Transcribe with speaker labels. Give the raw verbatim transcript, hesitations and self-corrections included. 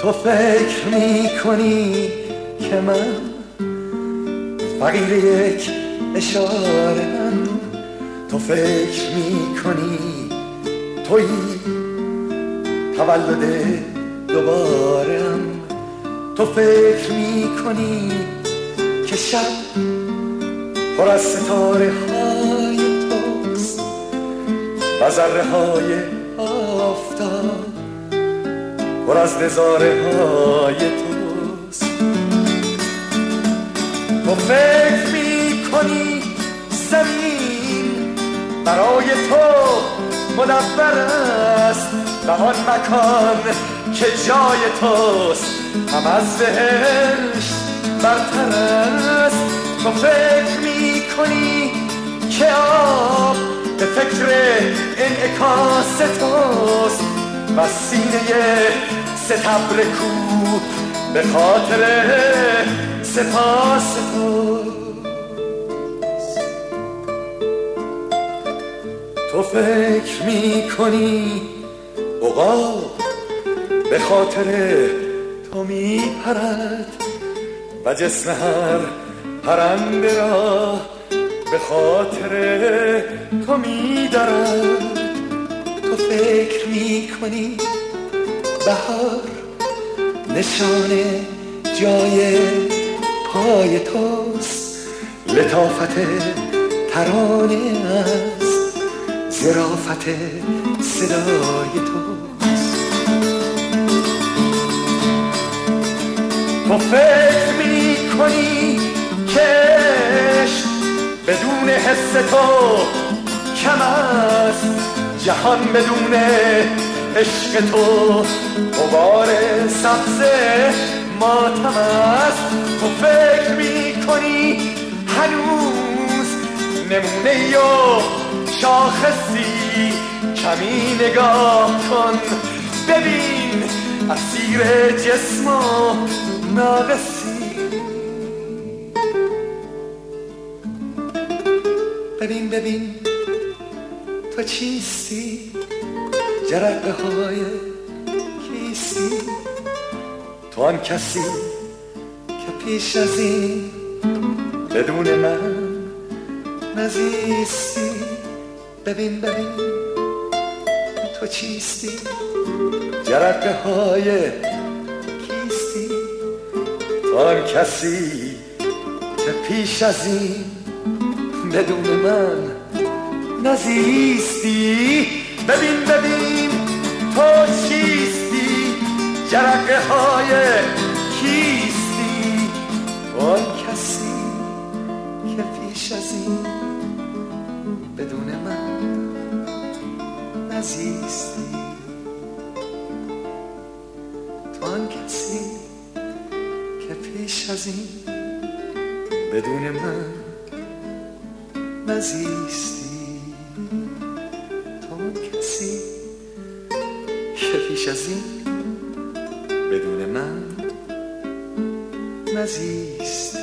Speaker 1: تو فکر می کنی که من فقیر یک اشاره‌ام، تو فکر می کنی توی تولد دوباره‌ام، تو فکر می کنی که شب پر از ستاره های توست و ذره های آفتاب پر از نظاره های توست. تو فکر می کنی زمین برای تو مدبر است و آن مکان که جای توست هم از بهشت برتر است. تو فکر می کنی که آب به فکر انعکاس توست و سینه ستبر کو به خاطر سپاس توست. تو فکر می کنی عقاب به خاطر تو می پرد و جسم هر پرنده را به خاطر تو می دارد. تو فکر می کنی بهار نشان جای پای توست، لطافت ترانه است ظرافت صدای توست. تو فکر می کنی که عشق بدون حس تو کم است، جهان بدون عشق تو غبار سبز ماتم است. تو فکر می کنی هنوز نمونه یا شاخصی، کمی نگاه کن ببین اسیر جسم و ناقصی. ببین ببین تو چیستی، جرقه های کیستی، تو آن کسی که پیش از این بدون من نزیستی. ببین ببین تو چیستی، جرقه های کیستی، تو آن کسی که پیش از این بدون من نزیستی. ببین ببین تو چیستی، جرقه های کیستی، تو آن کسی که پیش از این بدون من نزیستی. تو آن کسی که پیش از این بدون من نزیستی. تو آن کسی که پیش از این بدون من نزیستی.